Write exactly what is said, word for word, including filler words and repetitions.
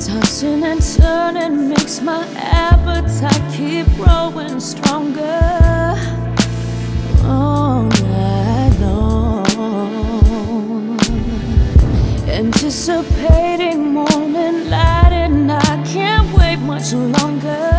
Tossing and turning makes my appetite keep growing stronger all night long. Anticipating morning light, and I can't wait much longer.